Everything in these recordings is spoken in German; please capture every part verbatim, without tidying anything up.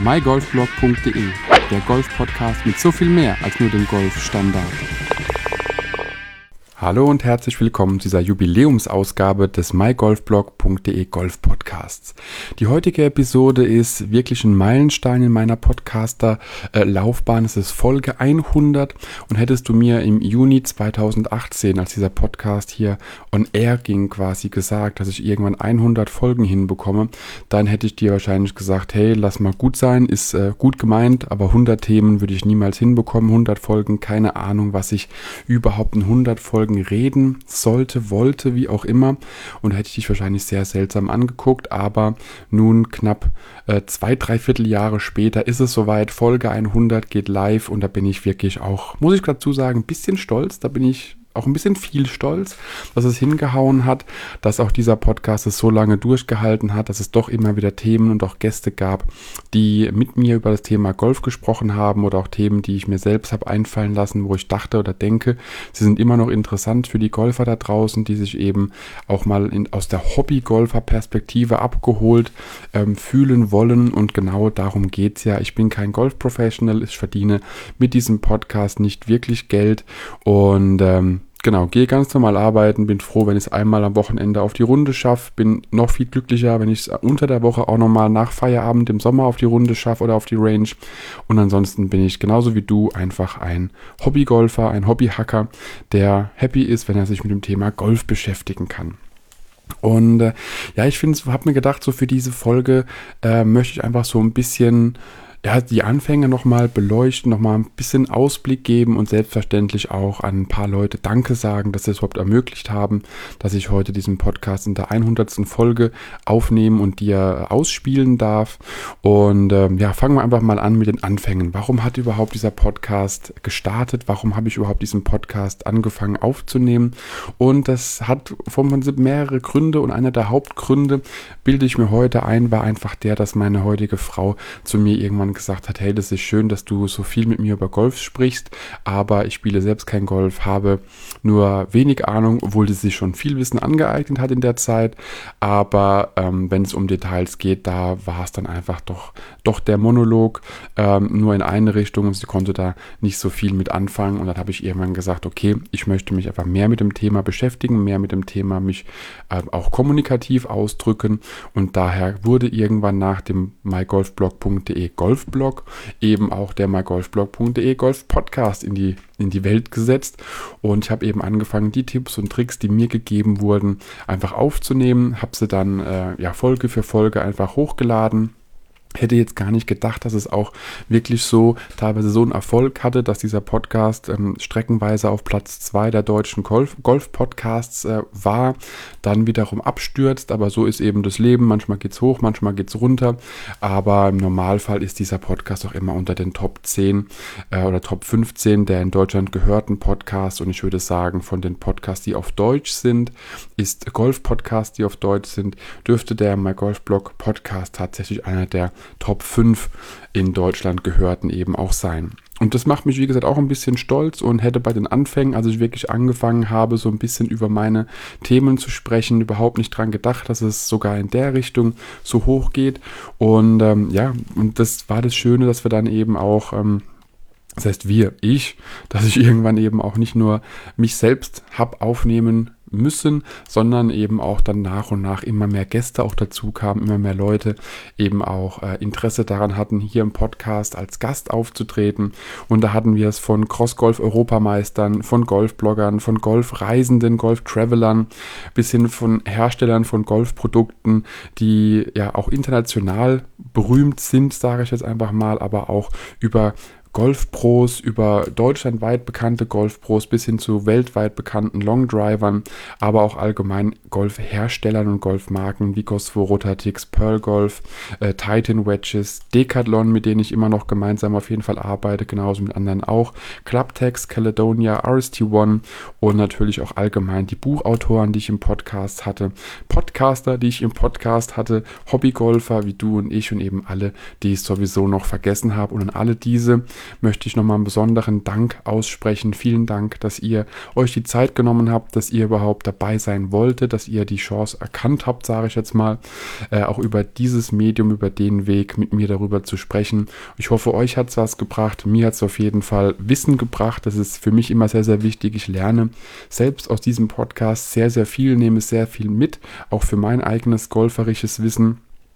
my golf blog punkt de, der Golf-Podcast mit so viel mehr als nur dem Golfstandard. Hallo und herzlich willkommen zu dieser Jubiläumsausgabe des my golf blog punkt de Golf Podcasts. Die heutige Episode ist wirklich ein Meilenstein in meiner Podcaster-Laufbahn. Es ist Folge hundert und hättest du mir im Juni zweitausendachtzehn, als dieser Podcast hier on air ging, quasi gesagt, dass ich irgendwann hundert Folgen hinbekomme, dann hätte ich dir wahrscheinlich gesagt, hey, lass mal gut sein, ist äh, gut gemeint, aber hundert Themen würde ich niemals hinbekommen, hundert Folgen, keine Ahnung, was ich überhaupt in hundert Folgen reden sollte, wollte, wie auch immer, und hätte ich dich wahrscheinlich sehr seltsam angeguckt, aber nun knapp äh, zwei, dreiviertel Jahre später ist es soweit, Folge hundert geht live und da bin ich wirklich auch, muss ich dazu sagen, ein bisschen stolz, da bin ich auch ein bisschen viel stolz, dass es hingehauen hat, dass auch dieser Podcast es so lange durchgehalten hat, dass es doch immer wieder Themen und auch Gäste gab, die mit mir über das Thema Golf gesprochen haben oder auch Themen, die ich mir selbst habe einfallen lassen, wo ich dachte oder denke, sie sind immer noch interessant für die Golfer da draußen, die sich eben auch mal in, aus der Hobby-Golfer-Perspektive abgeholt ähm, fühlen wollen, und genau darum geht es ja. Ich bin kein Golf-Professional, ich verdiene mit diesem Podcast nicht wirklich Geld und ähm, Genau, gehe ganz normal arbeiten, bin froh, wenn ich es einmal am Wochenende auf die Runde schaffe, bin noch viel glücklicher, wenn ich es unter der Woche auch nochmal nach Feierabend im Sommer auf die Runde schaffe oder auf die Range, und ansonsten bin ich genauso wie du einfach ein Hobbygolfer, ein Hobbyhacker, der happy ist, wenn er sich mit dem Thema Golf beschäftigen kann. Und äh, ja, ich finde, habe mir gedacht, so für diese Folge äh, möchte ich einfach so ein bisschen ja, die Anfänge nochmal beleuchten, nochmal ein bisschen Ausblick geben und selbstverständlich auch an ein paar Leute Danke sagen, dass sie es überhaupt ermöglicht haben, dass ich heute diesen Podcast in der hundertsten Folge aufnehmen und dir ausspielen darf. Und ähm, ja, fangen wir einfach mal an mit den Anfängen. Warum hat überhaupt dieser Podcast gestartet? Warum habe ich überhaupt diesen Podcast angefangen aufzunehmen? Und das hat vom Prinzip mehrere Gründe, und einer der Hauptgründe, bilde ich mir heute ein, war einfach der, dass meine heutige Frau zu mir irgendwann gesagt hat, hey, das ist schön, dass du so viel mit mir über Golf sprichst, aber ich spiele selbst kein Golf, habe nur wenig Ahnung, obwohl sie sich schon viel Wissen angeeignet hat in der Zeit, aber ähm, wenn es um Details geht, da war es dann einfach doch, doch der Monolog ähm, nur in eine Richtung, und sie konnte da nicht so viel mit anfangen, und dann habe ich irgendwann gesagt, okay, ich möchte mich einfach mehr mit dem Thema beschäftigen, mehr mit dem Thema mich äh, auch kommunikativ ausdrücken, und daher wurde irgendwann nach dem my golf blog punkt de Golf Blog eben auch der my golf blog punkt de Golf Podcast in die, in die Welt gesetzt, und ich habe eben angefangen, die Tipps und Tricks, die mir gegeben wurden, einfach aufzunehmen, habe sie dann äh, ja, Folge für Folge einfach hochgeladen. Hätte jetzt gar nicht gedacht, dass es auch wirklich so teilweise so einen Erfolg hatte, dass dieser Podcast ähm, streckenweise auf Platz zwei der deutschen Golf- Golf-Podcasts äh, war, dann wiederum abstürzt, aber so ist eben das Leben, manchmal geht's hoch, manchmal geht's runter, aber im Normalfall ist dieser Podcast auch immer unter den Top zehn äh, oder Top fünfzehn der in Deutschland gehörten Podcasts, und ich würde sagen, von den Podcasts, die auf Deutsch sind, ist Golf-Podcasts, die auf Deutsch sind, dürfte der My Golf Blog Podcast tatsächlich einer der Top fünf in Deutschland gehörten eben auch sein. Und das macht mich, wie gesagt, auch ein bisschen stolz, und hätte bei den Anfängen, als ich wirklich angefangen habe, so ein bisschen über meine Themen zu sprechen, überhaupt nicht dran gedacht, dass es sogar in der Richtung so hoch geht. Und ähm, ja, und das war das Schöne, dass wir dann eben auch ähm, das heißt wir, ich, dass ich irgendwann eben auch nicht nur mich selbst habe aufnehmen müssen, sondern eben auch dann nach und nach immer mehr Gäste auch dazu kamen, immer mehr Leute eben auch äh, Interesse daran hatten, hier im Podcast als Gast aufzutreten. Und da hatten wir es von Cross-Golf-Europameistern, von Golfbloggern, von Golfreisenden, Golf-Travelern bis hin von Herstellern von Golfprodukten, die ja auch international berühmt sind, sage ich jetzt einfach mal, aber auch über Golfpros, über deutschlandweit bekannte Golfpros bis hin zu weltweit bekannten Longdrivern, aber auch allgemein Golfherstellern und Golfmarken wie Gosford, Rotatix, Pearl Golf, äh, Titan Wedges, Decathlon, mit denen ich immer noch gemeinsam auf jeden Fall arbeite, genauso mit anderen auch, Clubtex, Caledonia, R S T eins und natürlich auch allgemein die Buchautoren, die ich im Podcast hatte, Podcaster, die ich im Podcast hatte, Hobbygolfer wie du und ich und eben alle, die ich sowieso noch vergessen habe, und an alle diese möchte ich nochmal einen besonderen Dank aussprechen. Vielen Dank, dass ihr euch die Zeit genommen habt, dass ihr überhaupt dabei sein wolltet, dass ihr die Chance erkannt habt, sage ich jetzt mal, äh, auch über dieses Medium, über den Weg mit mir darüber zu sprechen. Ich hoffe, euch hat es was gebracht. Mir hat es auf jeden Fall Wissen gebracht. Das ist für mich immer sehr, sehr wichtig. Ich lerne selbst aus diesem Podcast sehr, sehr viel, nehme sehr viel mit, auch für mein eigenes golferisches Wissen.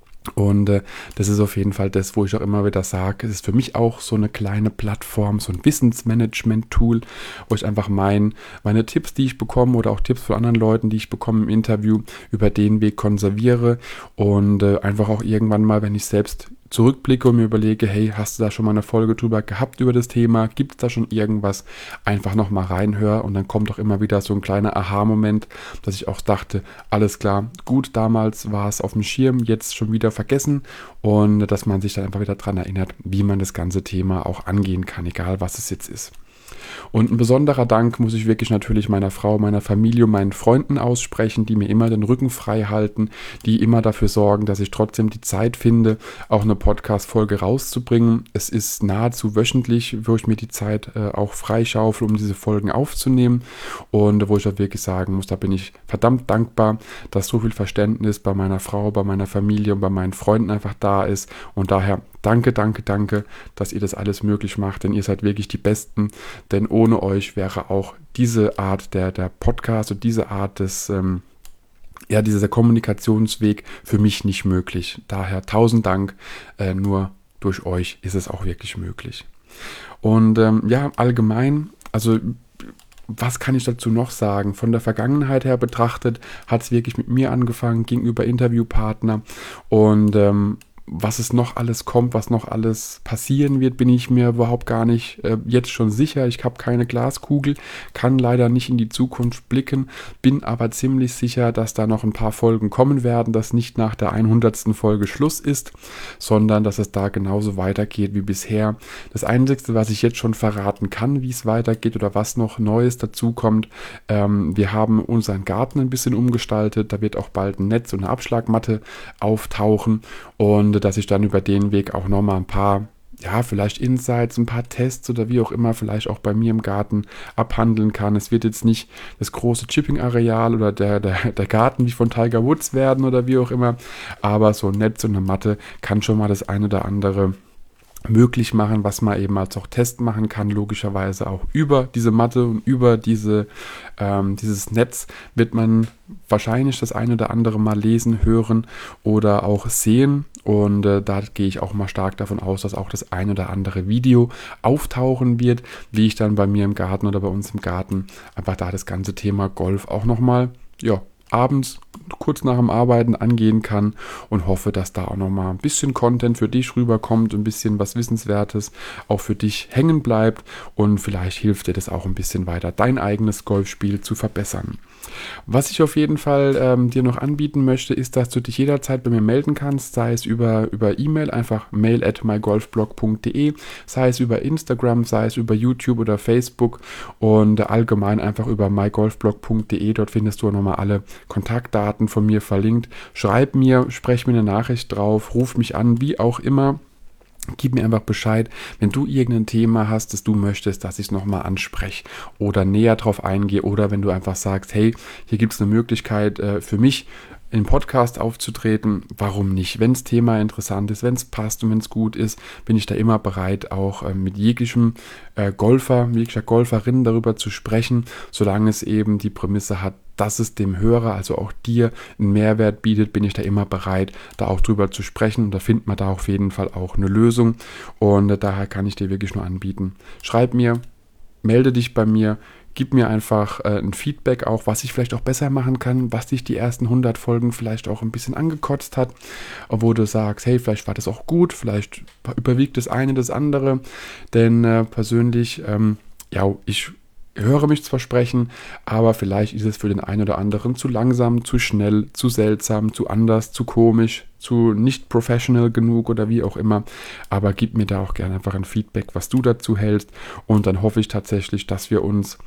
Und äh, das ist auf jeden Fall das, wo ich auch immer wieder sage, es ist für mich auch so eine kleine Plattform, so ein Wissensmanagement-Tool, wo ich einfach mein, meine Tipps, die ich bekomme oder auch Tipps von anderen Leuten, die ich bekomme im Interview, über den Weg konserviere und äh, einfach auch irgendwann mal, wenn ich selbst zurückblicke und mir überlege, hey, hast du da schon mal eine Folge drüber gehabt über das Thema? Gibt es da schon irgendwas? Einfach nochmal reinhöre und dann kommt auch immer wieder so ein kleiner Aha-Moment, dass ich auch dachte, alles klar, gut, damals war es auf dem Schirm, jetzt schon wieder vergessen und dass man sich dann einfach wieder daran erinnert, wie man das ganze Thema auch angehen kann, egal was es jetzt ist. Und ein besonderer Dank muss ich wirklich natürlich meiner Frau, meiner Familie und meinen Freunden aussprechen, die mir immer den Rücken frei halten, die immer dafür sorgen, dass ich trotzdem die Zeit finde, auch eine Podcast-Folge rauszubringen. Es ist nahezu wöchentlich, wo ich mir die Zeit äh, auch freischaufel, um diese Folgen aufzunehmen und wo ich auch wirklich sagen muss, da bin ich verdammt dankbar, dass so viel Verständnis bei meiner Frau, bei meiner Familie und bei meinen Freunden einfach da ist und daher danke, danke, danke, dass ihr das alles möglich macht, denn ihr seid wirklich die Besten, denn ohne euch wäre auch diese Art der, der Podcast und diese Art des, ähm, ja, dieser Kommunikationsweg für mich nicht möglich. Daher tausend Dank, äh, nur durch euch ist es auch wirklich möglich. Und ähm, ja, allgemein, also was kann ich dazu noch sagen? Von der Vergangenheit her betrachtet hat es wirklich mit mir angefangen, gegenüber Interviewpartner und ähm, was es noch alles kommt, was noch alles passieren wird, bin ich mir überhaupt gar nicht äh, jetzt schon sicher. Ich habe keine Glaskugel, kann leider nicht in die Zukunft blicken, bin aber ziemlich sicher, dass da noch ein paar Folgen kommen werden, dass nicht nach der hundertsten Folge Schluss ist, sondern dass es da genauso weitergeht wie bisher. Das Einzige, was ich jetzt schon verraten kann, wie es weitergeht oder was noch Neues dazu kommt, ähm, wir haben unseren Garten ein bisschen umgestaltet, da wird auch bald ein Netz und eine Abschlagmatte auftauchen und dass ich dann über den Weg auch nochmal ein paar, ja, vielleicht Insights, ein paar Tests oder wie auch immer, vielleicht auch bei mir im Garten abhandeln kann. Es wird jetzt nicht das große Chipping-Areal oder der, der, der Garten wie von Tiger Woods werden oder wie auch immer, aber so ein Netz und eine Matte kann schon mal das ein oder andere möglich machen, was man eben als auch Test machen kann, logischerweise auch über diese Matte und über diese, ähm, dieses Netz wird man wahrscheinlich das ein oder andere mal lesen, hören oder auch sehen und äh, da gehe ich auch mal stark davon aus, dass auch das ein oder andere Video auftauchen wird, wie ich dann bei mir im Garten oder bei uns im Garten einfach da das ganze Thema Golf auch nochmal, ja, abends kurz nach dem Arbeiten angehen kann und hoffe, dass da auch nochmal ein bisschen Content für dich rüberkommt, ein bisschen was Wissenswertes auch für dich hängen bleibt und vielleicht hilft dir das auch ein bisschen weiter, dein eigenes Golfspiel zu verbessern. Was ich auf jeden Fall ähm, dir noch anbieten möchte, ist, dass du dich jederzeit bei mir melden kannst, sei es über, über E-Mail, einfach mail at mygolfblog punkt de, sei es über Instagram, sei es über YouTube oder Facebook und allgemein einfach über mygolfblog punkt de, dort findest du nochmal alle Kontaktdaten von mir verlinkt. Schreib mir, sprech mir eine Nachricht drauf, ruf mich an, wie auch immer. Gib mir einfach Bescheid, wenn du irgendein Thema hast, das du möchtest, dass ich es nochmal anspreche oder näher drauf eingehe oder wenn du einfach sagst, hey, hier gibt es eine Möglichkeit äh, für mich, im Podcast aufzutreten, warum nicht? Wenn das Thema interessant ist, wenn es passt und wenn es gut ist, bin ich da immer bereit, auch äh, mit jeglichem äh, Golfer, jeglicher Golferin darüber zu sprechen, solange es eben die Prämisse hat, dass es dem Hörer, also auch dir, einen Mehrwert bietet, bin ich da immer bereit, da auch drüber zu sprechen und da findet man da auf jeden Fall auch eine Lösung und äh, daher kann ich dir wirklich nur anbieten. Schreib mir, melde dich bei mir, gib mir einfach äh, ein Feedback auch, was ich vielleicht auch besser machen kann, was dich die ersten hundert Folgen vielleicht auch ein bisschen angekotzt hat, obwohl du sagst, hey, vielleicht war das auch gut, vielleicht überwiegt das eine das andere, denn äh, persönlich, ähm, ja, ich höre mich zwar sprechen, aber vielleicht ist es für den einen oder anderen zu langsam, zu schnell, zu seltsam, zu anders, zu komisch, zu nicht professional genug oder wie auch immer. Aber gib mir da auch gerne einfach ein Feedback, was du dazu hältst. Und dann hoffe ich tatsächlich, dass wir uns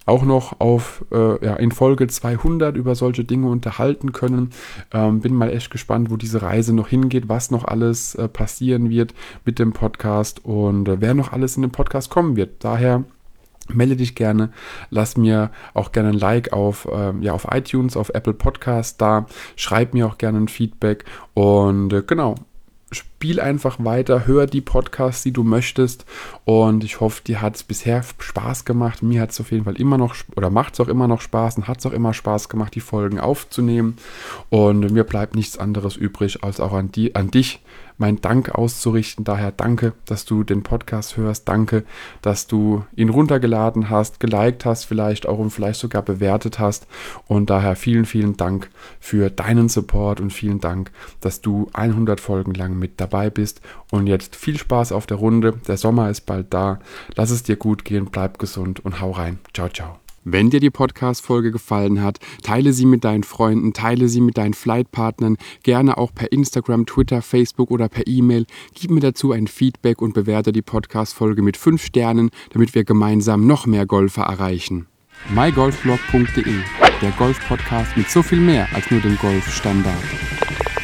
auch noch auf äh, ja, in Folge zweihundert über solche Dinge unterhalten können. Ähm, bin mal echt gespannt, wo diese Reise noch hingeht, was noch alles äh, passieren wird mit dem Podcast und äh, wer noch alles in den Podcast kommen wird. Daher melde dich gerne, lass mir auch gerne ein Like auf, ähm, ja, auf iTunes, auf Apple Podcast da, schreib mir auch gerne ein Feedback und äh, genau, spiel einfach weiter, hör die Podcasts, die du möchtest und ich hoffe, dir hat es bisher Spaß gemacht. Mir hat es auf jeden Fall immer noch, oder macht es auch immer noch Spaß und hat es auch immer Spaß gemacht, die Folgen aufzunehmen und mir bleibt nichts anderes übrig, als auch an, die, an dich meinen Dank auszurichten. Daher danke, dass du den Podcast hörst, danke, dass du ihn runtergeladen hast, geliked hast vielleicht auch und vielleicht sogar bewertet hast und daher vielen, vielen Dank für deinen Support und vielen Dank, dass du hundert Folgen lang mit dabei bist und jetzt viel Spaß auf der Runde. Der Sommer ist bald da. Lass es dir gut gehen, bleib gesund und hau rein. Ciao, ciao. Wenn dir die Podcast-Folge gefallen hat, teile sie mit deinen Freunden, teile sie mit deinen Flightpartnern, gerne auch per Instagram, Twitter, Facebook oder per E-Mail. Gib mir dazu ein Feedback und bewerte die Podcast-Folge mit fünf Sternen, damit wir gemeinsam noch mehr Golfer erreichen. my golf blog punkt de, der Golf-Podcast mit so viel mehr als nur dem Golfstandard.